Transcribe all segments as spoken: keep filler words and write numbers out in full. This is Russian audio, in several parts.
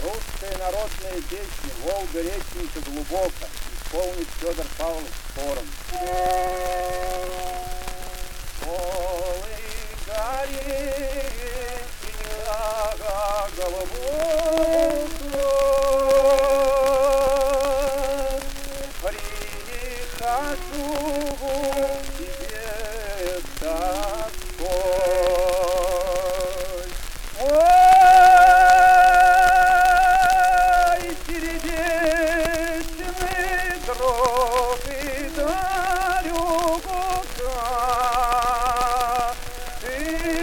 Русская народная песня «Волга речника глубоко» исполнит Федор Павлович хором. Голый гореть снега голубого, прихожу тебе с тоской. Ой, сердечный дрог и дарюгука, ты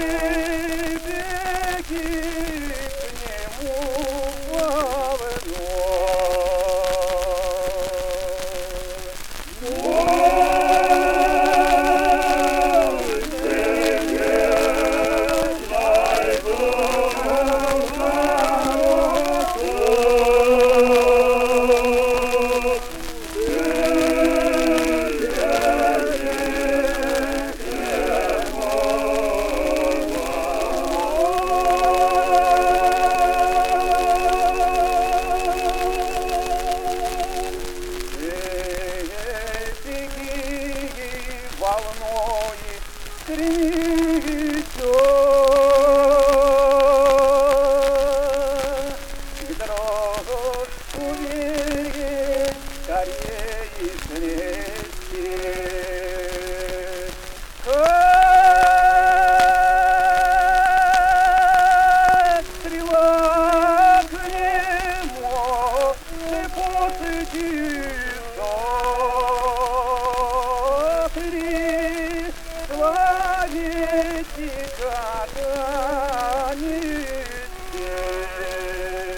беги к нему волной стремится к дрожку вере, скорее смерти. Как стрела к нему шепотится, Славите, как они все.